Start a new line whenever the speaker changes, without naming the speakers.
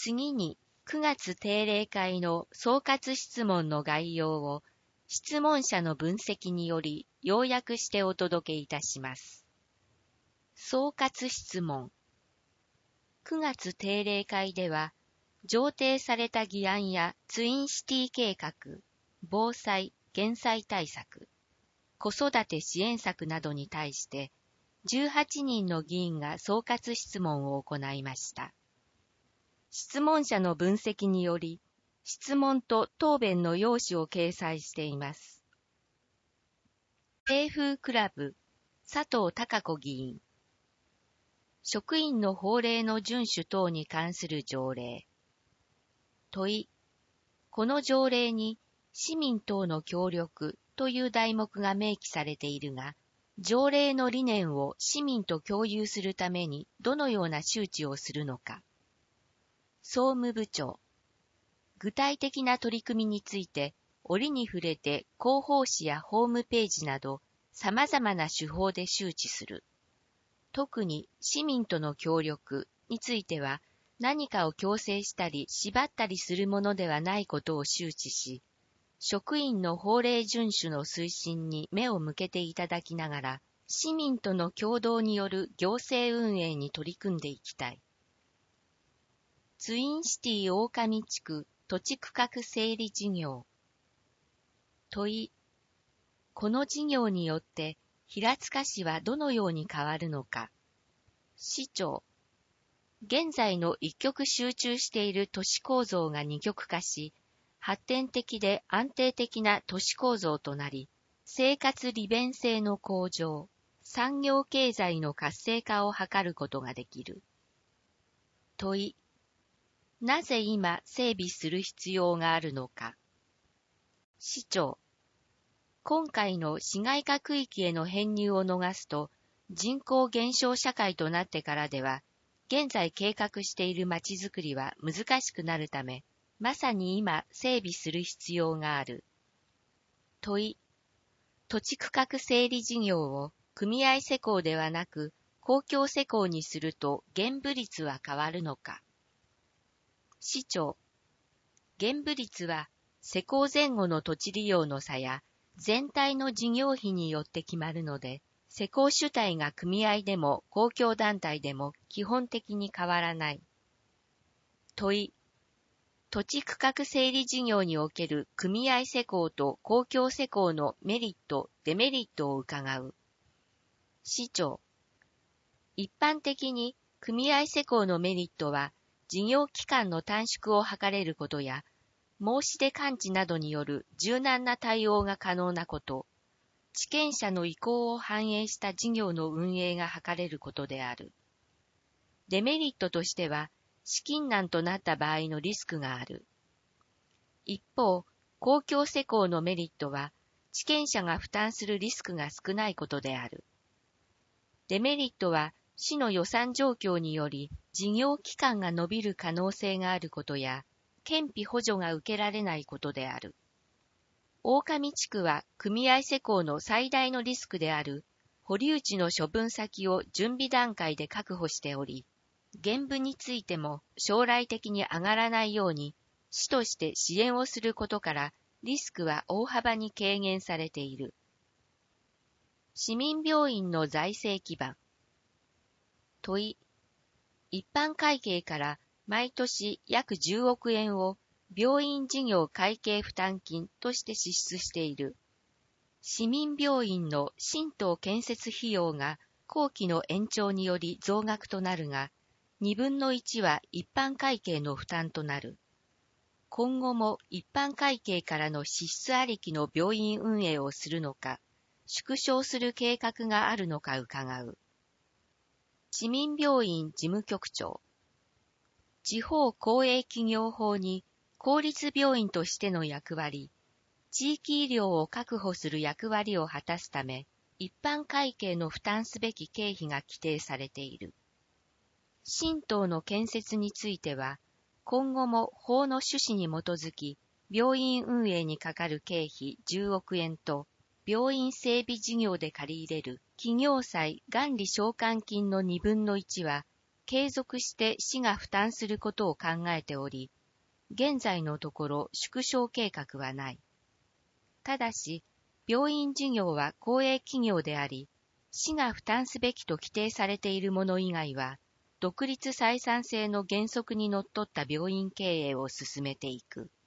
次に9月定例会の総括質問の概要を質問者の分析により要約してお届けいたします。総括質問。9月定例会では、上呈された議案やツインシティ計画、防災・減災対策、子育て支援策などに対して、18人の議員が総括質問を行いました。質問者の分析により、質問と答弁の要旨を掲載しています。清風クラブ、佐藤孝子議員。職員の法令の遵守等に関する条例。問い。この条例に、市民等の協力という題目が明記されているが、条例の理念を市民と共有するためにどのような周知をするのか。総務部長。具体的な取り組みについて、折に触れて広報誌やホームページなど、様々な手法で周知する。特に市民との協力については、何かを強制したり縛ったりするものではないことを周知し、職員の法令遵守の推進に目を向けていただきながら、市民との協同による行政運営に取り組んでいきたい。ツインシティ大上地区土地区画整理事業。問い。この事業によって平塚市はどのように変わるのか。市長。現在の一極集中している都市構造が二極化し、発展的で安定的な都市構造となり、生活利便性の向上、産業経済の活性化を図ることができる。問い。なぜ今整備する必要があるのか。市長。今回の市街化区域への編入を逃すと、人口減少社会となってからでは、現在計画しているまちづくりは難しくなるため、まさに今整備する必要がある。問い。土地区画整理事業を組合施工ではなく公共施工にすると現部率は変わるのか。市長。現部率は施工前後の土地利用の差や全体の事業費によって決まるので、施工主体が組合でも公共団体でも基本的に変わらない。問い。土地区画整理事業における組合施工と公共施工のメリット・デメリットを伺う。市長。一般的に組合施工のメリットは、事業期間の短縮を図れることや、申し出完治などによる柔軟な対応が可能なこと、地権者の意向を反映した事業の運営が図れることである。デメリットとしては、資金難となった場合のリスクがある。一方、公共施工のメリットは、地権者が負担するリスクが少ないことである。デメリットは、市の予算状況により、事業期間が延びる可能性があることや、県費補助が受けられないことである。大上地区は組合施工の最大のリスクである保留地の処分先を準備段階で確保しており、現部についても将来的に上がらないように市として支援をすることからリスクは大幅に軽減されている。市民病院の財政基盤。問い。一般会計から毎年約10億円を病院事業会計負担金として支出している。市民病院の新棟建設費用が後期の延長により増額となるが、2分の1は一般会計の負担となる。今後も一般会計からの支出ありきの病院運営をするのか、縮小する計画があるのか伺う。市民病院事務局長。地方公営企業法に公立病院としての役割、地域医療を確保する役割を果たすため、一般会計の負担すべき経費が規定されている。新棟の建設については、今後も法の趣旨に基づき、病院運営にかかる経費10億円と、病院整備事業で借り入れる企業債元利償還金の2分の1は、 継続して市が負担することを考えており、現在のところ縮小計画はない。ただし、病院事業は公営企業であり、市が負担すべきと規定されているもの以外は、独立採算性の原則にのっとった病院経営を進めていく。